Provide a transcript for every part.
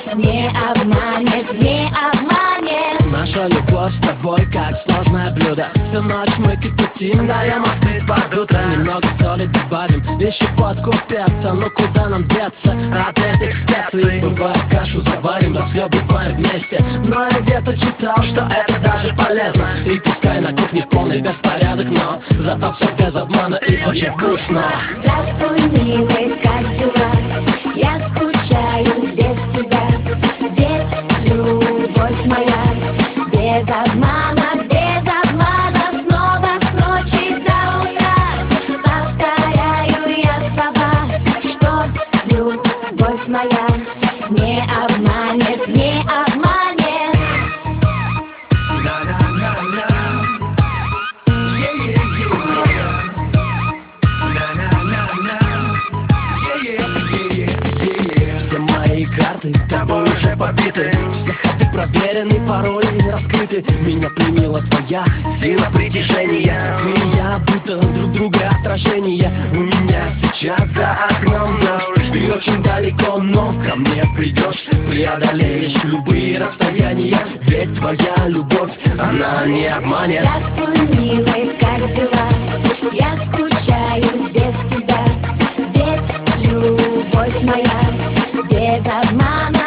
не обманет, не обманет. Наша любовь с тобой как сложное блюдо. Всю ночь мы кипятим, даем остыть под утро. Немного соли добавим, еще подкупятся. Но куда нам деться от этих специй? Бывает кашу заварим, расхлебываем вместе. Но я где-то читал, что это даже полезно. И пускай на кухне полный беспорядок, но зато все без обмана и очень вкусно. Здравствуй, милый, как дела? Я скучаю без тебя. Ведь любовь моя без обмана, снова с ночи до утра. Повторяю я слова, что любовь моя не обманет, не обманет. Все мои карты тобой уже побиты. Все ходы проверены, пароли раскрыты. Меня пленила твоя сила притяжения. Ты и я будто друг друга отражение. У меня сейчас за окном дождь. Ты очень далеко, но ко мне придешь. Преодолеешь любые расстояния. Ведь твоя любовь, она не обманет. Здравствуй, милый, как дела? Я скучаю без тебя. Ведь любовь моя без обмана,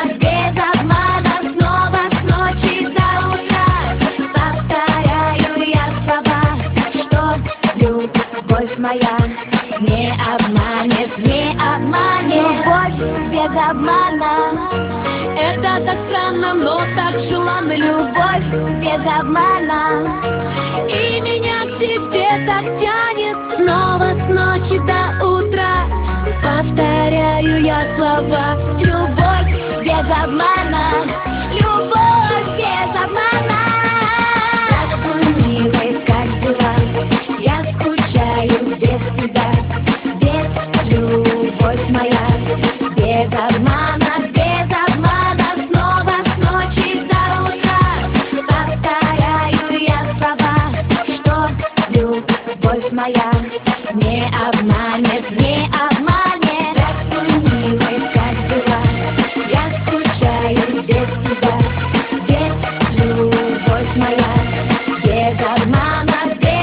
снова с ночи до утра. Повторяю я слова, что любовь моя не обманет, не обманет. Любовь без обмана, это так странно, но так желанно. Любовь без обмана, и меня к тебе так тянет. Снова с ночи до утра повторяю я слова. Любовь без обмана, любовь без обмана. Здравствуй, милый, как дела? Я скучаю без тебя. Ведь любовь моя без обмана, снова с ночи до утра. Повторяю я слова, что любовь моя не обманет, не обманет. Здравствуй, милый, как дела? Я скучаю без тебя. Ведь любовь моя без обмана,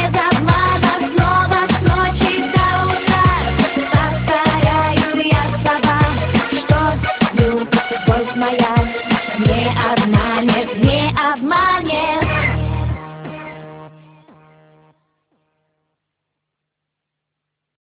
снова с ночи до утра. Повторяю я слова, что любовь моя не обманет, не обманет.